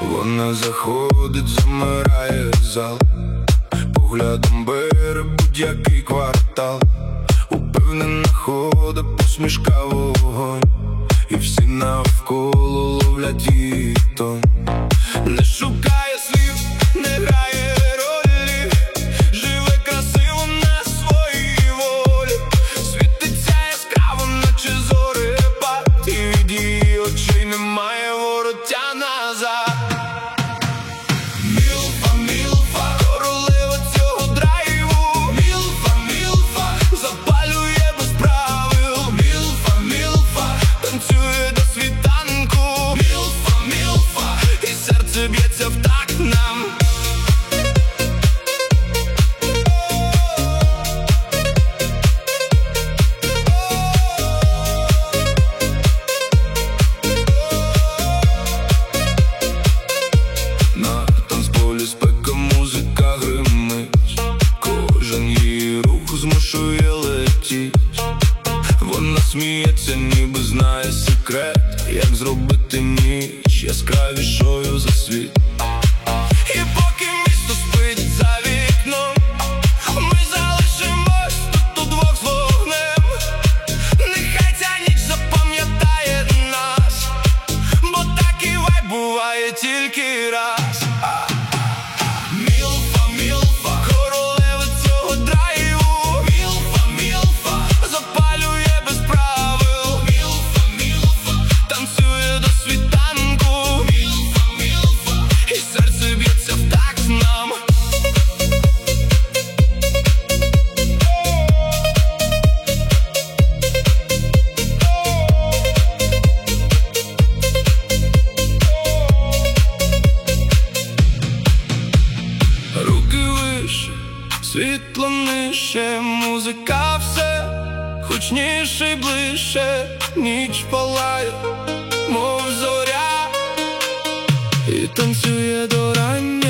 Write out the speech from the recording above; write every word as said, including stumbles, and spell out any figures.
Вона заходить, замирає зал, поглядом бере будь-який квартал. Упевнена хода, посмішка, вогонь, і всі навколо ловлять її тон. Не шукає слів, не грає ролі, живе красиво на своїй волі. Світиться яскраво, наче зорепад, і від її очей немає вороття назад. Мілфа, мілфа, королева цього драйву. Мілфа, мілфа, запалює без правил. Мілфа, мілфа, танцює до світанку. Мілфа, мілфа, і серце б'ється в такт нам. На танцполі спека, музика гримить, кожен її рух змушує летіть. Вона сміється, ніби знає секрет, як зробити ніч яскравішою за світ. І поки місто спить за вікном, ми залишимось тут удвох з вогнем. Нехай ця ніч запам'ятає нас, бо такий вайб буває тільки раз. Мілфа, мілфа, королева цього драйву. Мілфа, мілфа, запалює без правил. Мілфа, мілфа, танцює до світанку. Мілфа, мілфа, і серце б'ється в такт нам. Руки вище, світло нижче, музика все гучніше й ближче. Ніч палає, мов зоря, і танцює до рання.